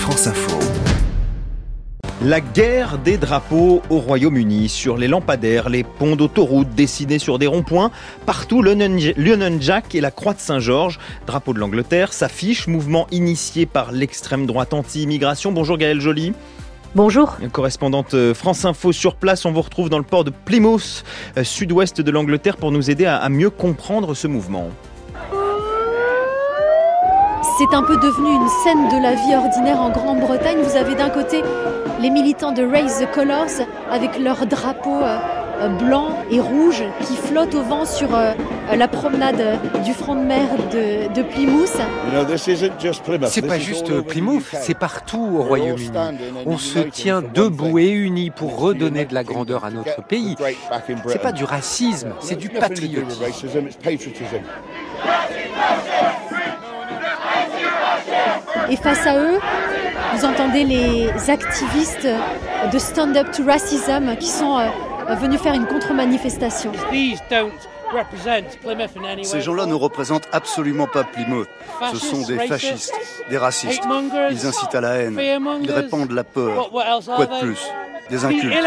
France Info. La guerre des drapeaux au Royaume-Uni, sur les lampadaires, les ponts d'autoroute dessinés sur des ronds-points. Partout, l'Union Jack et la Croix de Saint-Georges, drapeau de l'Angleterre, s'affiche, mouvement initié par l'extrême droite anti-immigration. Bonjour Gaëlle Joly. Bonjour. Correspondante France Info sur place, on vous retrouve dans le port de Plymouth, sud-ouest de l'Angleterre, pour nous aider à mieux comprendre ce mouvement. C'est un peu devenu une scène de la vie ordinaire en Grande-Bretagne. Vous avez d'un côté les militants de Raise the Colours avec leur drapeau blanc et rouge qui flottent au vent sur la promenade du front de mer de Plymouth. C'est pas juste Plymouth, c'est partout au Royaume-Uni. On se tient debout et unis pour redonner de la grandeur à notre pays. C'est pas du racisme, c'est du patriotisme. Et face à eux, vous entendez les activistes de Stand Up to Racism qui sont venus faire une contre-manifestation. Ces gens-là ne représentent absolument pas Plymouth. Ce sont des fascistes, des racistes. Ils incitent à la haine, ils répandent la peur. Quoi de plus ? Des incultes.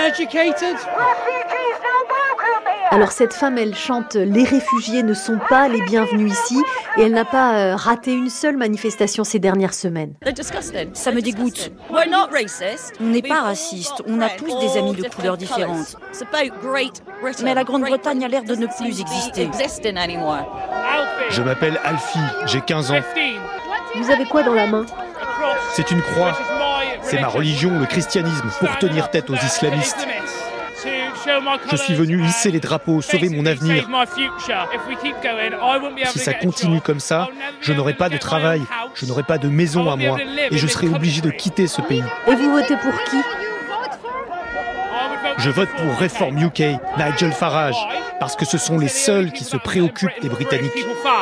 Alors cette femme, elle chante « Les réfugiés ne sont pas les bienvenus ici » et elle n'a pas raté une seule manifestation ces dernières semaines. Ça me dégoûte. On n'est pas raciste, on a tous des amis de couleurs différentes. Mais la Grande-Bretagne a l'air de ne plus exister. Je m'appelle Alfie, j'ai 15 ans. Vous avez quoi dans la main ? C'est une croix. C'est ma religion, le christianisme, pour tenir tête aux islamistes. Je suis venu hisser les drapeaux, sauver mon avenir. Si ça continue comme ça, je n'aurai pas de travail, je n'aurai pas de maison à moi, et je serai obligé de quitter ce pays. Et vous votez pour qui ? Je vote pour Reform UK, Nigel Farage, parce que ce sont les seuls qui se préoccupent des Britanniques.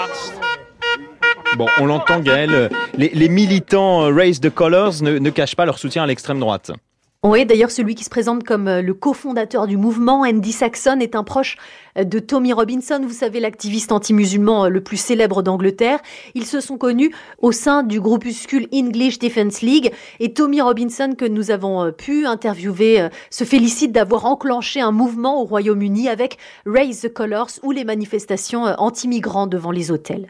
Bon, on l'entend Gaëlle, les militants Raise the Colours ne cachent pas leur soutien à l'extrême droite. Oui, d'ailleurs, celui qui se présente comme le cofondateur du mouvement, Andy Saxon, est un proche de Tommy Robinson, vous savez, l'activiste anti-musulman le plus célèbre d'Angleterre. Ils se sont connus au sein du groupuscule English Defence League. Et Tommy Robinson, que nous avons pu interviewer, se félicite d'avoir enclenché un mouvement au Royaume-Uni avec Raise the Colours ou les manifestations anti-migrants devant les hôtels.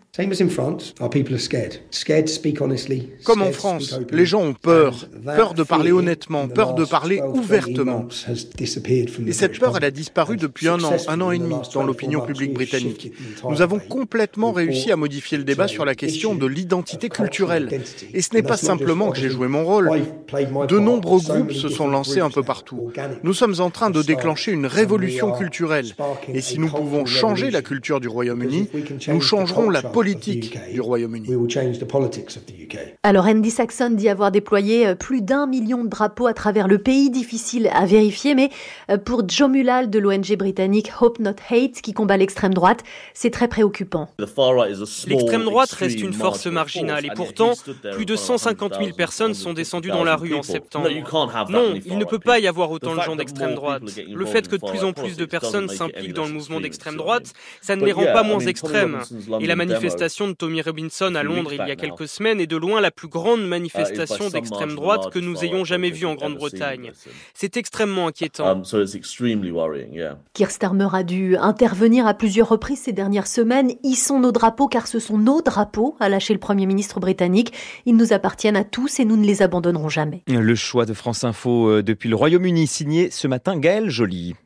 Comme en France, les gens ont peur de parler honnêtement, peur de parler ouvertement. Et cette peur, elle a disparu depuis un an et demi dans l'opinion publique britannique. Nous avons complètement réussi à modifier le débat sur la question de l'identité culturelle. Et ce n'est pas simplement que j'ai joué mon rôle. De nombreux groupes se sont lancés un peu partout. Nous sommes en train de déclencher une révolution culturelle. Et si nous pouvons changer la culture du Royaume-Uni, nous changerons la politique du Royaume-Uni. Alors Andy Saxon dit avoir déployé plus d'1 million de drapeaux à travers le pays, difficile à vérifier, mais pour Joe Mulhall de l'ONG britannique Hope Not Hate, qui combat l'extrême droite, c'est très préoccupant. L'extrême droite reste une force marginale et pourtant, plus de 150 000 personnes sont descendues dans la rue en septembre. Non, il ne peut pas y avoir autant de gens d'extrême droite. Le fait que de plus en plus de personnes s'impliquent dans le mouvement d'extrême droite, ça ne les rend pas moins extrêmes. Et la manifestation de Tommy Robinson à Londres il y a quelques semaines est de loin la plus grande manifestation d'extrême droite que nous ayons jamais vue en Grande-Bretagne. C'est extrêmement inquiétant. Keir Starmer a dû intervenir à plusieurs reprises ces dernières semaines. Hissons nos drapeaux car ce sont nos drapeaux, a lâché le Premier ministre britannique. Ils nous appartiennent à tous et nous ne les abandonnerons jamais. Le choix de France Info depuis le Royaume-Uni, signé ce matin Gaëlle Joly.